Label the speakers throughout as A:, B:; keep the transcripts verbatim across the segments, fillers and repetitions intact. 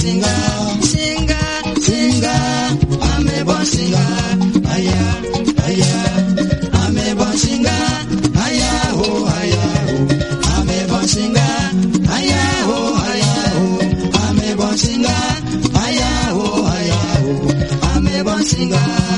A: singer, singer, singer. I'm a born singer. Aya, aya. I'm a born singer. Aya, oh, aya, oh. I'm a born singer. Aya, oh, aya, oh. I'm a born singer. Aya, oh, aya, oh. I'm a born singer.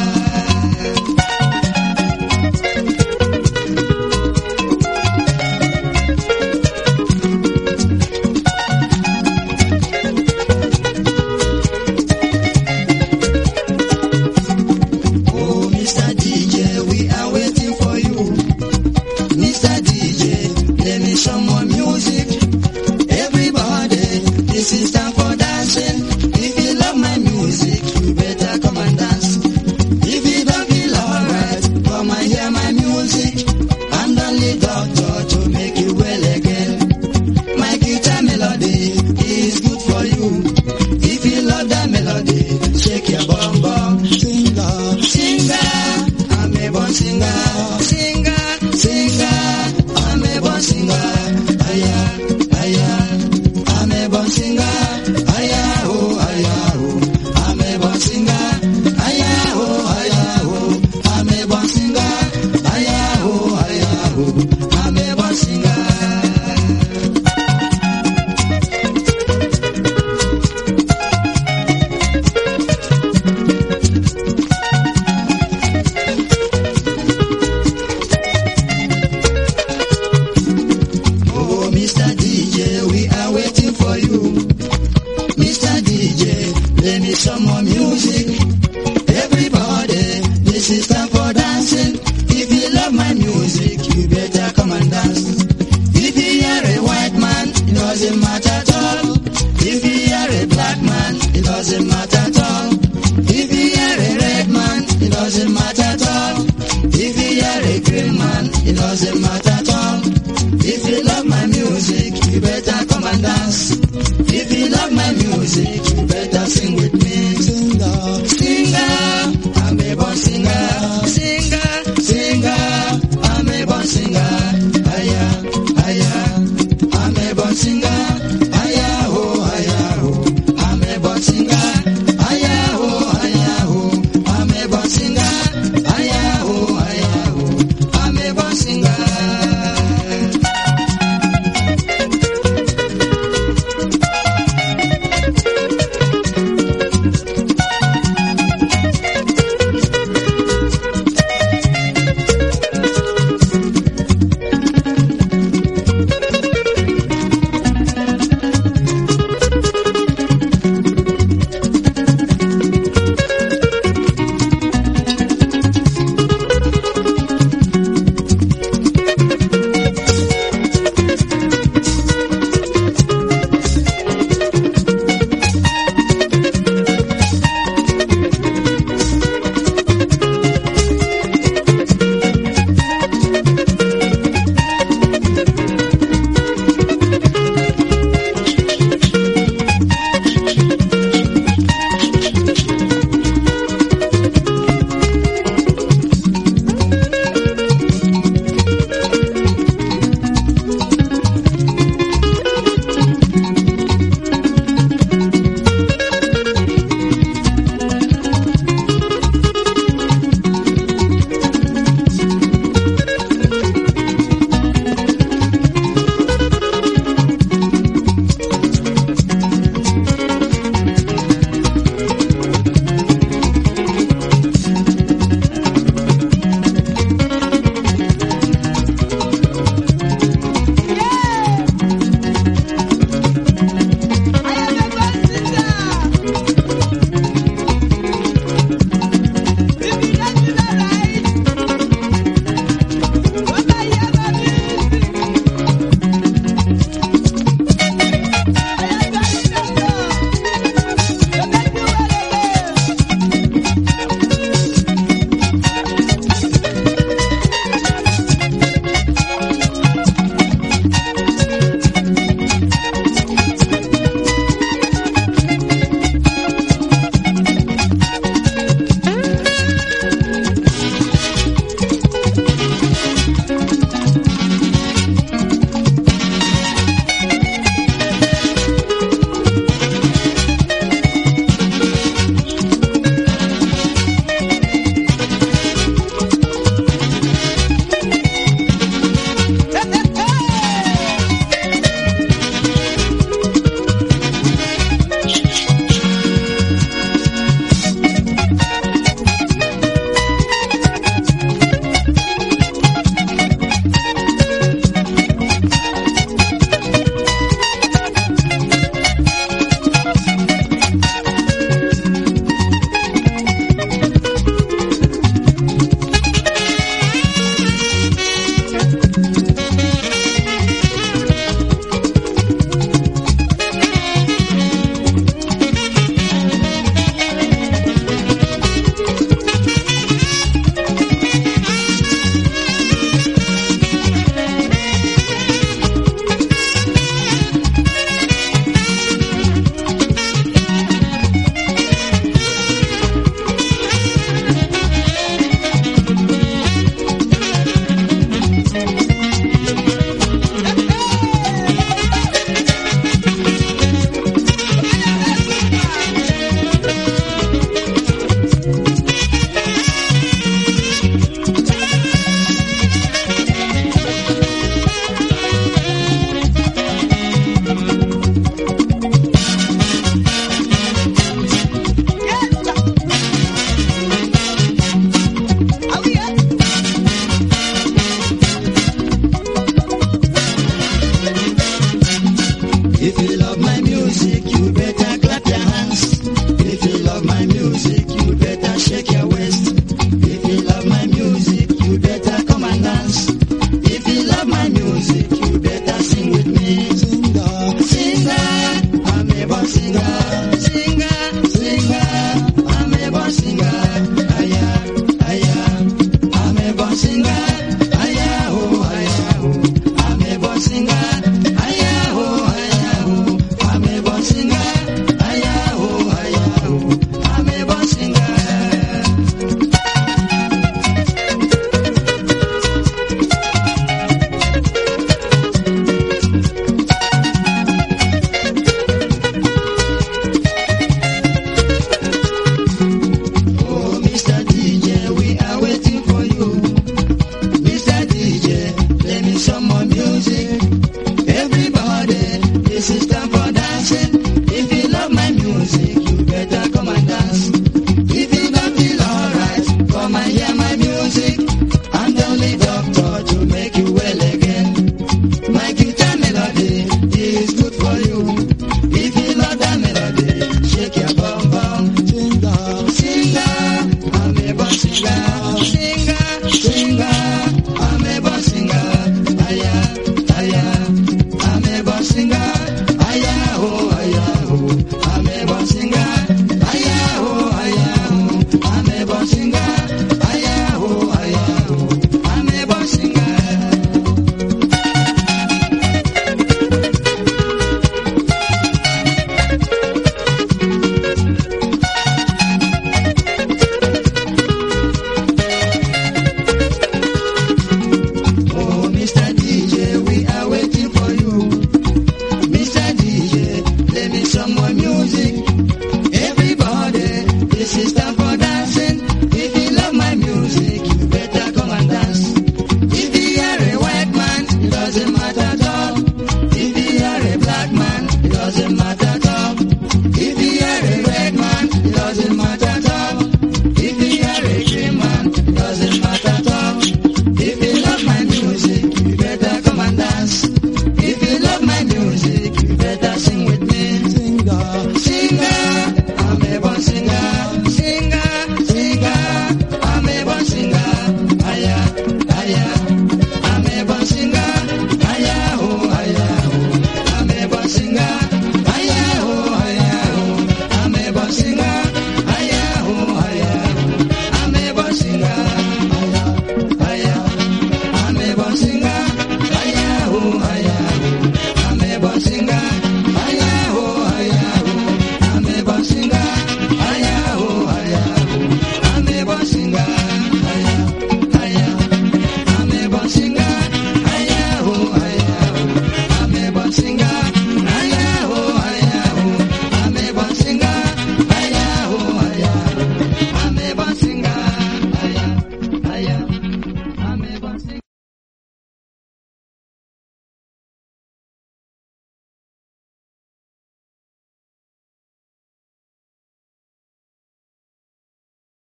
A: Some more music, everybody. This is time for dancing. If you love my music, you better come and dance. If you are a white man, it doesn't matter at all. If you are a black man, it doesn't matter at all. If you are a red man, it doesn't matter at all. If you are a green man, it doesn't matter at all. If you love my music, you better come and dance. If you love my music, you better sing with me. I'm a born singer, singer, singer. I'm a born singer, aya, aya. I'm a born singer, aya, oh, aya, oh. I'm a born singer, aya, oh, aya, oh. I'm a born singer, aya, oh, aya, oh. I'm a born singer. singer, singer, singer. I'm a born singer. Aya, aya. I'm a born singer. Aya, oh, aya, oh. I'm a born singer. Aya, oh, aya, oh. I'm a born singer. Aya, oh, aya, oh. I'm a born singer. Oh, Mister D J, we are waiting for you. Mister D J, play me some more music. Everybody, this is time for dancing. If you love my music, you better come and dance. If you don't feel alright, come and hear my music. I'm the only doctor to make you well again. My guitar melody is good for you. If you love that melody, shake your bum bum. Singer, singer, I'm a born singer. Singer, singer, I'm a born singer. Aya, aya, I'm a born singer. Aya, oh, aya, oh, I'm a born singer. Aya, oh, aya, oh, I'm a born singer. Aya, oh, aya, oh, I'm a born singer. Oh, Mister D J, we are waiting for you. Mister D J, play me some more music.